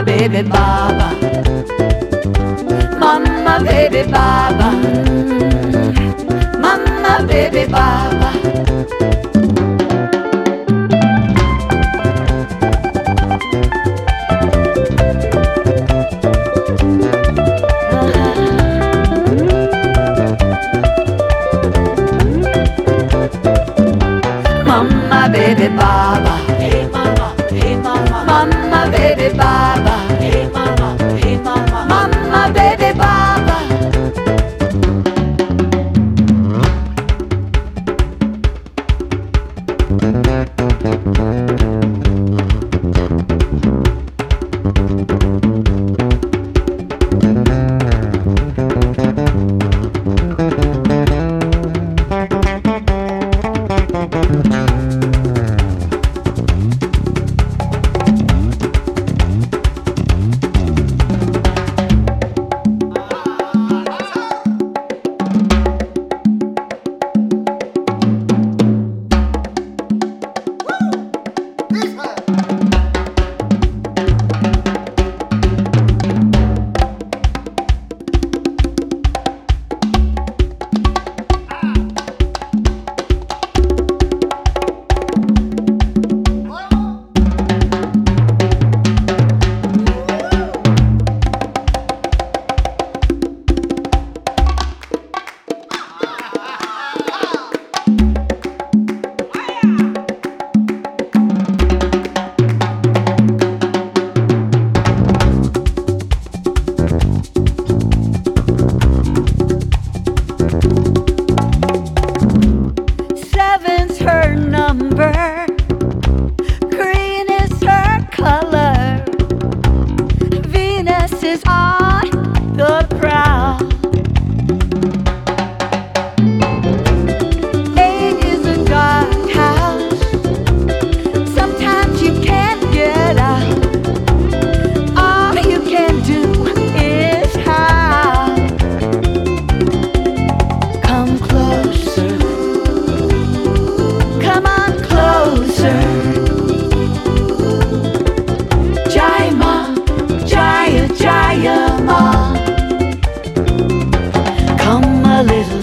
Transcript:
baby Baba, mama baby Baba, mama baby Baba. Mama baby Baba, Hey mama, hey mama, mama baby Baba, hey mama, hey mama, mama baby Baba. Seven's her number, green is her color, Venus is on the prowl. Eight is a dark house, sometimes you can't get out, all you can do is howl. Come closer, come on closer. Jai Ma, Jaya Jaya Ma. Come a little